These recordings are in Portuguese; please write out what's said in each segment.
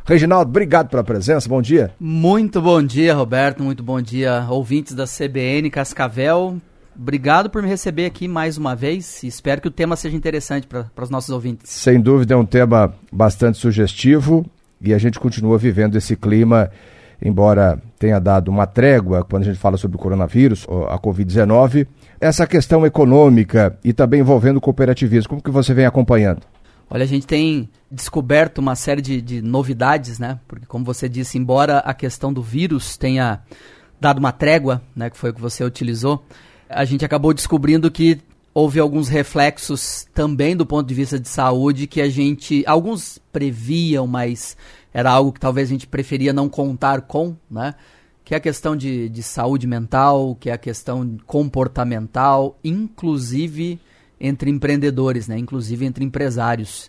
Reginaldo, obrigado pela presença, bom dia. Muito bom dia, Roberto, muito bom dia, ouvintes da CBN Cascavel. Obrigado por me receber aqui mais uma vez e espero que o tema seja interessante para os nossos ouvintes. Sem dúvida é um tema bastante sugestivo e a gente continua vivendo esse clima, embora tenha dado uma trégua quando a gente fala sobre o coronavírus, a Covid-19, essa questão econômica e também envolvendo o cooperativismo, como que você vem acompanhando? Olha, a gente tem descoberto uma série de novidades, né? Porque como você disse, embora a questão do vírus tenha dado uma trégua, né, que foi o que você utilizou, a gente acabou descobrindo que houve alguns reflexos também do ponto de vista de saúde que alguns previam, mas era algo que talvez a gente preferia não contar com, né? Que é a questão de saúde mental, que é a questão comportamental, inclusive entre empreendedores, né? Inclusive entre empresários.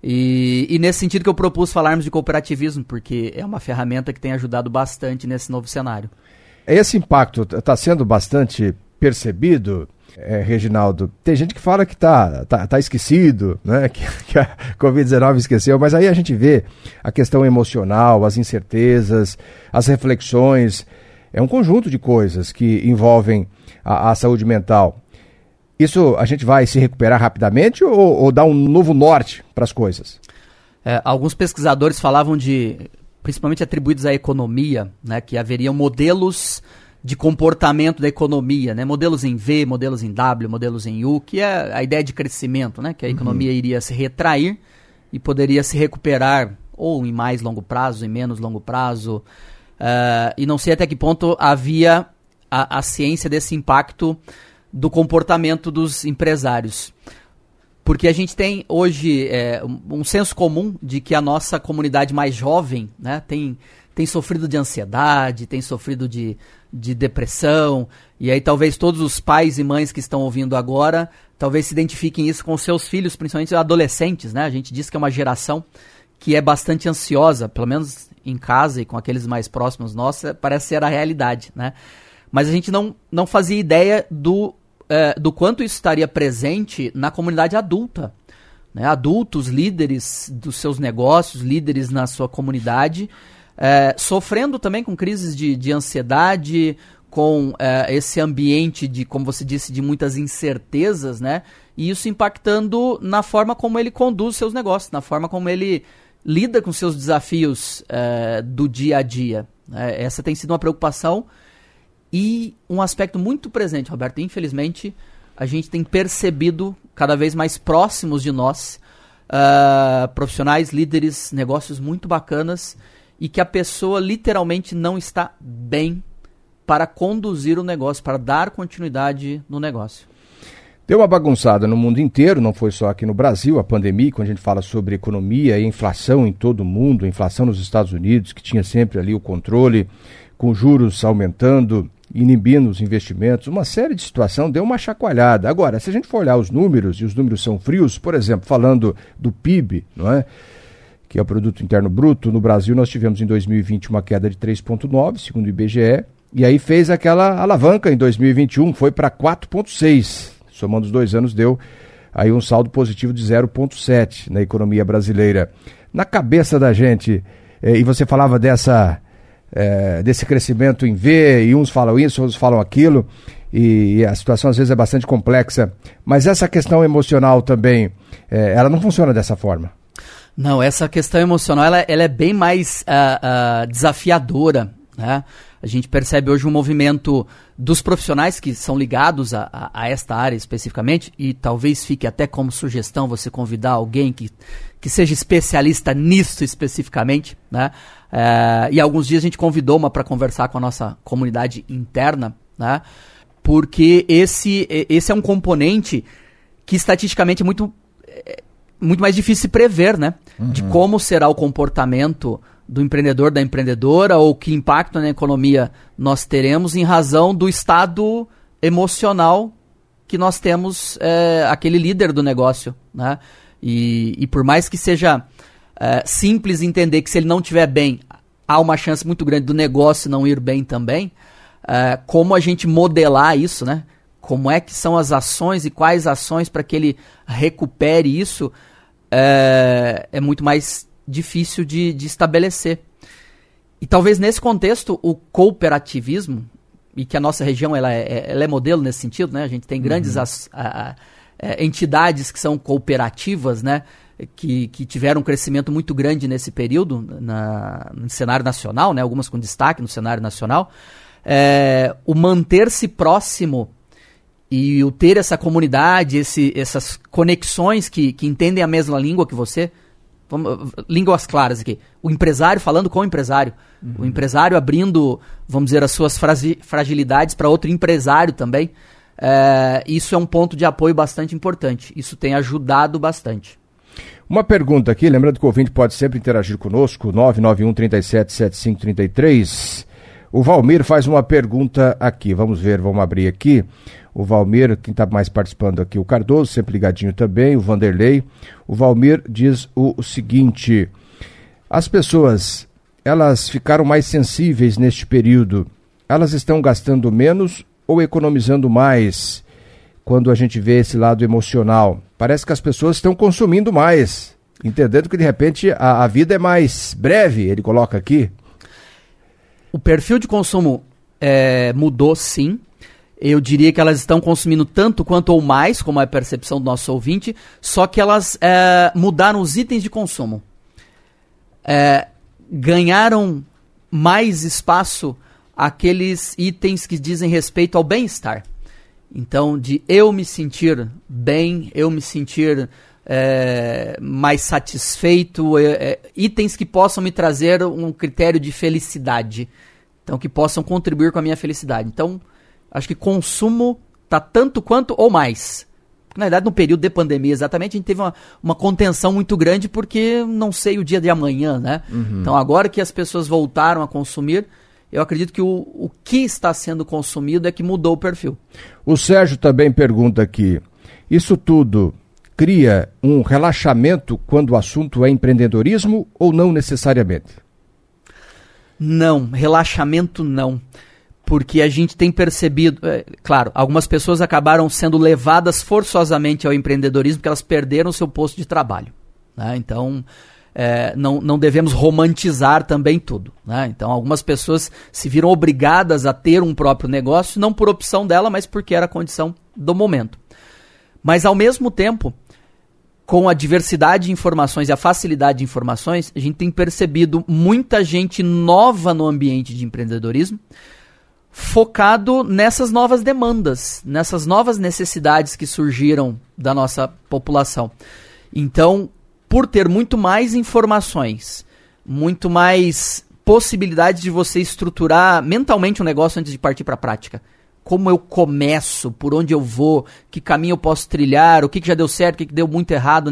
E nesse sentido que eu propus falarmos de cooperativismo, porque é uma ferramenta que tem ajudado bastante nesse novo cenário. Esse impacto está sendo bastante percebido, Reginaldo? Tem gente que fala que tá esquecido, né? Que a Covid-19 esqueceu, mas aí a gente vê a questão emocional, as incertezas, as reflexões, é um conjunto de coisas que envolvem a saúde mental. Isso a gente vai se recuperar rapidamente ou dar um novo norte para as coisas? Alguns pesquisadores falavam principalmente atribuídos à economia, né, que haveriam modelos de comportamento da economia, né, modelos em V, modelos em W, modelos em U, que é a ideia de crescimento, né, que a economia iria se retrair e poderia se recuperar ou em mais longo prazo, em menos longo prazo, e não sei até que ponto havia a ciência desse impacto do comportamento dos empresários. Porque a gente tem hoje um senso comum de que a nossa comunidade mais jovem, né, tem sofrido de ansiedade, tem sofrido de depressão, e aí talvez todos os pais e mães que estão ouvindo agora, talvez se identifiquem isso com seus filhos, principalmente adolescentes, né? A gente diz que é uma geração que é bastante ansiosa, pelo menos em casa e com aqueles mais próximos nossos, parece ser a realidade, né? Mas a gente não fazia ideia do quanto isso estaria presente na comunidade adulta, né? Adultos, líderes dos seus negócios, líderes na sua comunidade, sofrendo também com crises de ansiedade, com esse ambiente de, como você disse, de muitas incertezas, né? E isso impactando na forma como ele conduz seus negócios, na forma como ele lida com seus desafios do dia a dia. Essa tem sido uma preocupação e um aspecto muito presente, Roberto. Infelizmente, a gente tem percebido cada vez mais próximos de nós profissionais, líderes, negócios muito bacanas e que a pessoa literalmente não está bem para conduzir o negócio, para dar continuidade no negócio. Deu uma bagunçada no mundo inteiro, não foi só aqui no Brasil, a pandemia, quando a gente fala sobre economia e inflação em todo o mundo, inflação nos Estados Unidos, que tinha sempre ali o controle, com juros aumentando, inibindo os investimentos, uma série de situações deu uma chacoalhada. Agora, se a gente for olhar os números, e os números são frios, por exemplo, falando do PIB, não é? Que é o Produto Interno Bruto, no Brasil nós tivemos em 2020 uma queda de 3,9, segundo o IBGE, e aí fez aquela alavanca em 2021, foi para 4,6, somando os 2 anos deu aí um saldo positivo de 0,7 na economia brasileira. Na cabeça da gente, e você falava desse crescimento em V, e uns falam isso, outros falam aquilo, e a situação às vezes é bastante complexa, mas essa questão emocional também, ela não funciona dessa forma. Não, essa questão emocional ela é bem mais desafiadora, né? A gente percebe hoje um movimento dos profissionais que são ligados a esta área especificamente, e talvez fique até como sugestão você convidar alguém que seja especialista nisso especificamente, né? E alguns dias a gente convidou uma para conversar com a nossa comunidade interna, né? Porque esse é um componente que estatisticamente é muito mais difícil de prever, né? Uhum. De como será o comportamento do empreendedor, da empreendedora, ou que impacto na economia nós teremos em razão do estado emocional que nós temos aquele líder do negócio, né? E por mais que seja simples entender que se ele não estiver bem, há uma chance muito grande do negócio não ir bem também, como a gente modelar isso, né? Como é que são as ações e quais ações para que ele recupere isso, é muito mais difícil de estabelecer. E talvez nesse contexto o cooperativismo, e que a nossa região ela é modelo nesse sentido, né? A gente tem grandes entidades que são cooperativas, né? Que tiveram um crescimento muito grande nesse período no cenário nacional, né? Algumas com destaque no cenário nacional. O manter-se próximo e o ter essa comunidade, essas conexões que entendem a mesma língua que você, línguas claras aqui, o empresário falando com o empresário, o empresário abrindo, vamos dizer, as suas fragilidades para outro empresário também, isso é um ponto de apoio bastante importante, isso tem ajudado bastante. Uma pergunta aqui, lembrando que o ouvinte pode sempre interagir conosco, 991-37-7533. O Valmir faz uma pergunta aqui, vamos abrir aqui. O Valmir, quem está mais participando aqui, o Cardoso, sempre ligadinho também, o Vanderlei. O Valmir diz o seguinte: as pessoas, elas ficaram mais sensíveis neste período, elas estão gastando menos ou economizando mais? Quando a gente vê esse lado emocional, parece que as pessoas estão consumindo mais, entendendo que de repente a vida é mais breve, ele coloca aqui. O perfil de consumo mudou, sim. Eu diria que elas estão consumindo tanto quanto ou mais, como é a percepção do nosso ouvinte, só que elas mudaram os itens de consumo. Ganharam mais espaço aqueles itens que dizem respeito ao bem-estar. Então, de eu me sentir bem, eu me sentir mais satisfeito, itens que possam me trazer um critério de felicidade, então que possam contribuir com a minha felicidade. Então, acho que consumo está tanto quanto ou mais. Na verdade, no período de pandemia, exatamente, a gente teve uma contenção muito grande porque não sei o dia de amanhã, né? Então, agora que as pessoas voltaram a consumir, eu acredito que o que está sendo consumido é que mudou o perfil. O Sérgio também pergunta aqui, isso tudo cria um relaxamento quando o assunto é empreendedorismo ou não necessariamente? Não, relaxamento não. Porque a gente tem percebido, claro, algumas pessoas acabaram sendo levadas forçosamente ao empreendedorismo porque elas perderam o seu posto de trabalho, né? Então, não devemos romantizar também tudo, né? Então, algumas pessoas se viram obrigadas a ter um próprio negócio, não por opção dela, mas porque era a condição do momento. Mas, ao mesmo tempo, com a diversidade de informações e a facilidade de informações, a gente tem percebido muita gente nova no ambiente de empreendedorismo, focado nessas novas demandas, nessas novas necessidades que surgiram da nossa população. Então, por ter muito mais informações, muito mais possibilidades de você estruturar mentalmente um negócio antes de partir para a prática. Como eu começo, por onde eu vou, que caminho eu posso trilhar, o que já deu certo, o que deu muito errado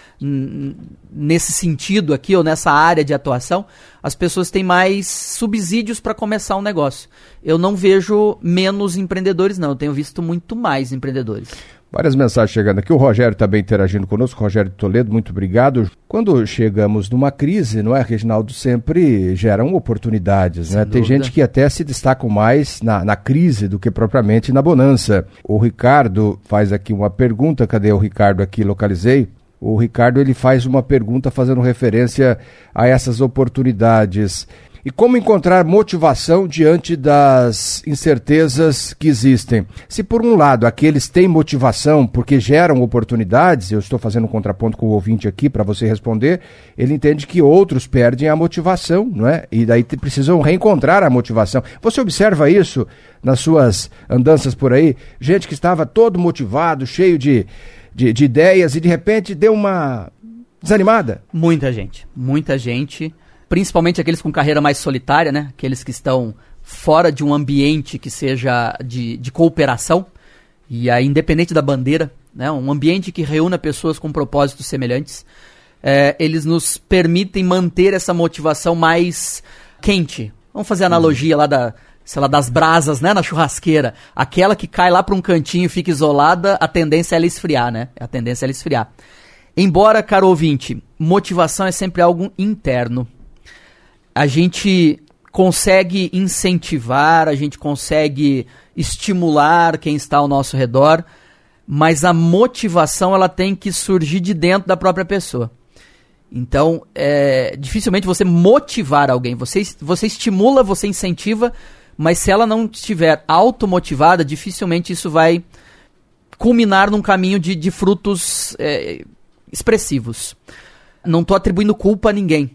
nesse sentido aqui, ou nessa área de atuação, as pessoas têm mais subsídios para começar um negócio. Eu não vejo menos empreendedores, não. Eu tenho visto muito mais empreendedores. Várias mensagens chegando aqui, o Rogério também interagindo conosco, Rogério Toledo, muito obrigado. Quando chegamos numa crise, não é, Reginaldo, sempre geram oportunidades, né? Tem gente que até se destacam mais na crise do que propriamente na bonança. O Ricardo faz aqui uma pergunta, cadê o Ricardo aqui, localizei? O Ricardo, ele faz uma pergunta fazendo referência a essas oportunidades. E como encontrar motivação diante das incertezas que existem? Se por um lado aqueles têm motivação porque geram oportunidades, eu estou fazendo um contraponto com o ouvinte aqui para você responder, ele entende que outros perdem a motivação, não é? E daí precisam reencontrar a motivação. Você observa isso nas suas andanças por aí? Gente que estava todo motivado, cheio de ideias e de repente deu uma desanimada? Muita gente. Principalmente aqueles com carreira mais solitária, né? Aqueles que estão fora de um ambiente que seja de cooperação, e aí independente da bandeira, né? Um ambiente que reúna pessoas com propósitos semelhantes, eles nos permitem manter essa motivação mais quente. Vamos fazer a analogia lá das brasas, né? Na churrasqueira. Aquela que cai lá para um cantinho e fica isolada, a tendência é ela esfriar, né? Embora, caro ouvinte, motivação é sempre algo interno. A gente consegue incentivar, a gente consegue estimular quem está ao nosso redor, mas a motivação ela tem que surgir de dentro da própria pessoa. Então, dificilmente você motivar alguém. Você estimula, você incentiva, mas se ela não estiver automotivada, dificilmente isso vai culminar num caminho de frutos expressivos. Não estou atribuindo culpa a ninguém.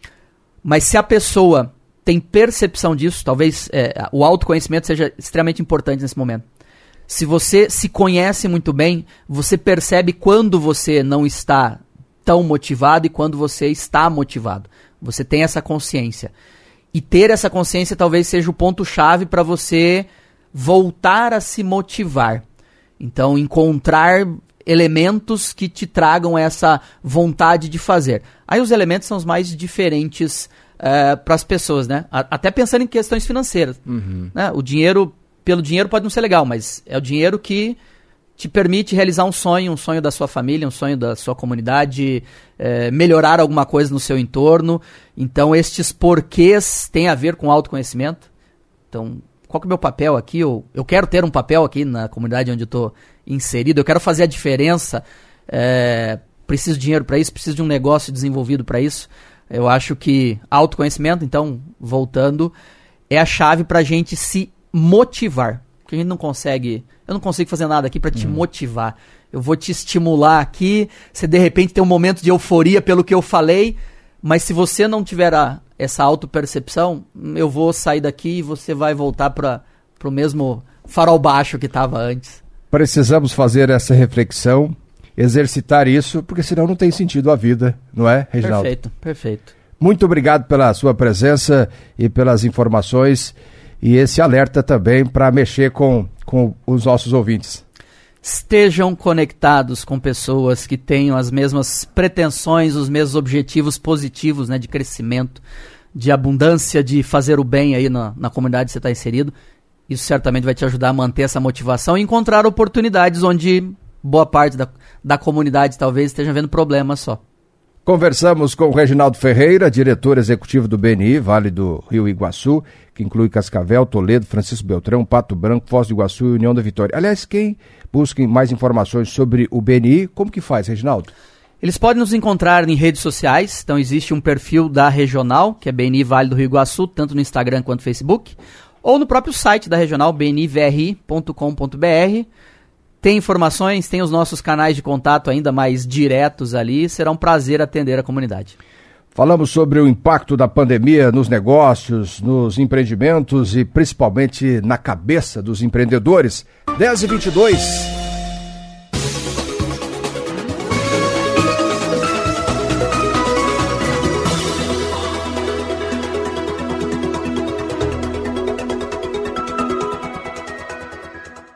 Mas se a pessoa tem percepção disso, talvez o autoconhecimento seja extremamente importante nesse momento. Se você se conhece muito bem, você percebe quando você não está tão motivado e quando você está motivado. Você tem essa consciência. E ter essa consciência talvez seja o ponto-chave para você voltar a se motivar. Então, encontrar elementos que te tragam essa vontade de fazer. Aí os elementos são os mais diferentes para as pessoas, né? Até pensando em questões financeiras. Uhum. Né? O dinheiro, pelo dinheiro pode não ser legal, mas é o dinheiro que te permite realizar um sonho da sua família, um sonho da sua comunidade, melhorar alguma coisa no seu entorno. Então, estes porquês têm a ver com autoconhecimento. Então, qual que é o meu papel aqui? Eu quero ter um papel aqui na comunidade onde eu estou inserido, eu quero fazer a diferença, preciso de dinheiro para isso, preciso de um negócio desenvolvido para isso. Eu acho que autoconhecimento, então, voltando, é a chave para a gente se motivar. Porque a gente não consegue... Eu não consigo fazer nada aqui para te motivar. Eu vou te estimular aqui, você de repente tem um momento de euforia pelo que eu falei, mas se você não tiver essa autopercepção, eu vou sair daqui e você vai voltar para o mesmo farol baixo que estava antes. Precisamos fazer essa reflexão, exercitar isso, porque senão não tem sentido a vida, não é, Reginaldo? Perfeito. Muito obrigado pela sua presença e pelas informações e esse alerta também para mexer com os nossos ouvintes. Estejam conectados com pessoas que tenham as mesmas pretensões, os mesmos objetivos positivos, né, de crescimento, de abundância, de fazer o bem aí na comunidade que você está inserido. Isso certamente vai te ajudar a manter essa motivação e encontrar oportunidades onde boa parte da comunidade talvez esteja vendo problemas só. Conversamos com o Reginaldo Ferreira, diretor executivo do BNI, Vale do Rio Iguaçu, que inclui Cascavel, Toledo, Francisco Beltrão, Pato Branco, Foz do Iguaçu e União da Vitória. Aliás, quem busca mais informações sobre o BNI, como que faz, Reginaldo? Eles podem nos encontrar em redes sociais, então existe um perfil da Regional, que é BNI Vale do Rio Iguaçu, tanto no Instagram quanto no Facebook, ou no próprio site da Regional, bnivri.com.br. Tem informações, tem os nossos canais de contato ainda mais diretos ali. Será um prazer atender a comunidade. Falamos sobre o impacto da pandemia nos negócios, nos empreendimentos e principalmente na cabeça dos empreendedores. 10h22.